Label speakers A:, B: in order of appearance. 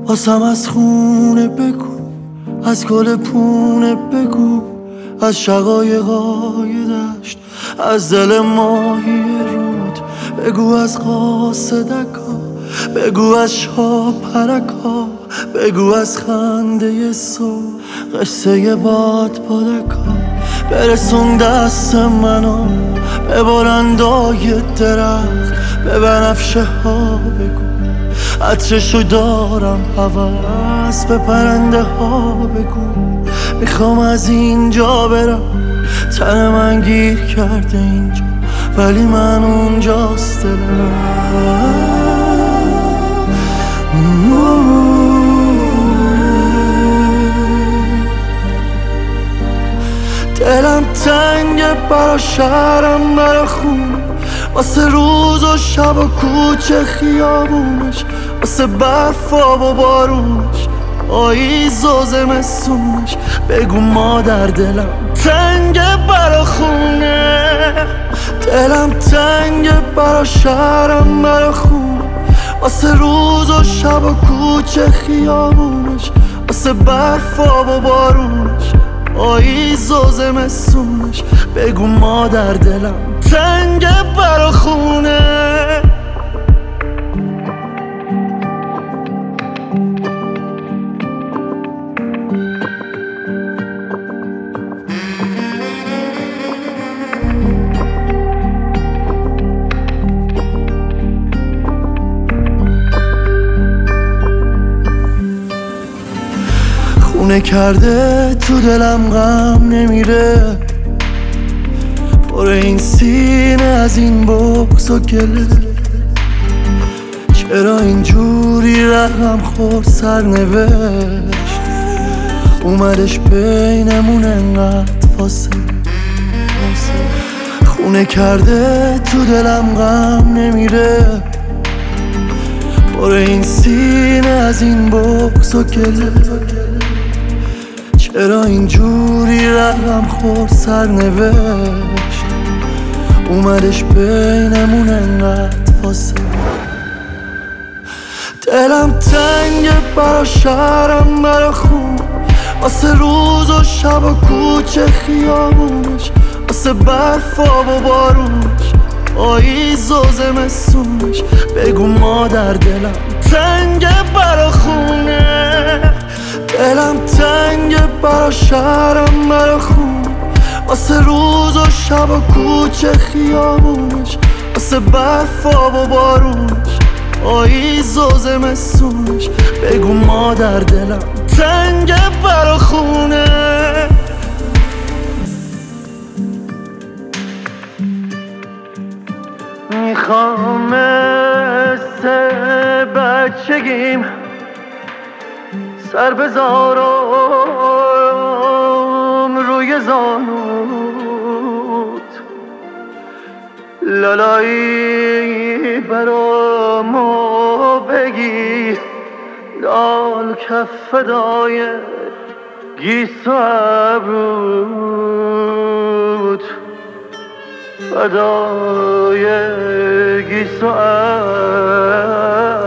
A: واسم از خونه بگو، از گل پونه بگو، از شقایقای دشت، از دل ماهی رود بگو، از قاصدکا بگو، از شاپرکا بگو، از خنده صبح قصه باد پادکا. برسون دست منو به بلندای درخت، به بنفشه ها بگو عطرشو دارم هوس، به پرنده ها بگو میخوام از اینجا برم. تن من گیر کرده اینجا ولی من اونجاست دلم تنگه برا شهرم، برا خونه، واسه روز و شب و کوچه خیابونش، واسه برفا و بارونش، پاییز و زمستونش. بگو مادر دلم تنگه برا خونه، دلم تنگه برا شهرم، برا خونه، واسه روز و شب و کوچه خیابونش، واسه برفا و بارونش، پاییز و زمستونش. بگو مادر دلم تنگه برا خونه. خونه کرده تو دلم غم نمیره، پر این سینه از این بغض و گله. چرا اینجوری رقم خورد سرنوشت، اومدش بینمون انقدر فاصله. خونه کرده تو دلم غم نمیره، پر این سینه از این بغض و گله. چرا اینجوری رقم خورد سرنوشت، اومدش بینمون انقدر فاصله. دلم تنگه برا شهرم، برا خونه، واسه روز و شب و کوچه خیابونش، واسه برفا و بارونش، پاییز و زمستونش. بگو مادر دلم تنگه برا خونه، دلم تنگه برا شهرم، برا خونه، واسه روز و شب و کوچه خیابونش، واسه برفا و بارونش، پاییز و زمستونش. بگو مادر دلم تنگه برا خونه. میخوام مثل بچگیم سر بذارم روی زانوت، لالایی برامو بگیر، لال کف فدای گیس و ابروت، فدای گیس و ابروت.